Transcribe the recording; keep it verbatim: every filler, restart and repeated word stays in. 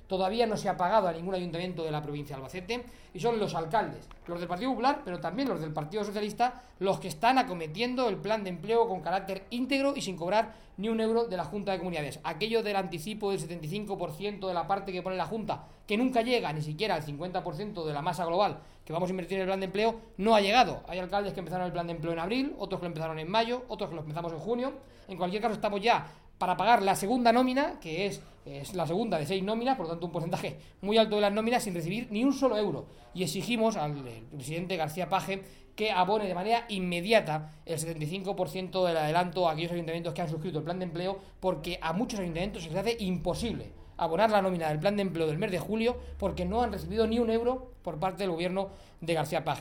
todavía no se ha pagado a ningún ayuntamiento de la provincia de Albacete, y son los alcaldes, los del Partido Popular, pero también los del Partido Socialista, los que están acometiendo el plan de empleo con carácter íntegro y sin cobrar ni un euro de la Junta de Comunidades. Aquello del anticipo del setenta y cinco por ciento de la parte que pone la Junta, que nunca llega ni siquiera al cincuenta por ciento de la masa global que vamos a invertir en el plan de empleo, no ha llegado. Hay alcaldes que empezaron el plan de empleo en abril, otros que lo empezaron en mayo, otros que lo empezamos en junio. En cualquier caso, estamos ya para pagar la segunda nómina, que es, es la segunda de seis nóminas, por lo tanto un porcentaje muy alto de las nóminas, sin recibir ni un solo euro. Y exigimos al presidente García Page que abone de manera inmediata el setenta y cinco por ciento del adelanto a aquellos ayuntamientos que han suscrito el plan de empleo, porque a muchos ayuntamientos se les hace imposible abonar la nómina del plan de empleo del mes de julio porque no han recibido ni un euro por parte del gobierno de García Page.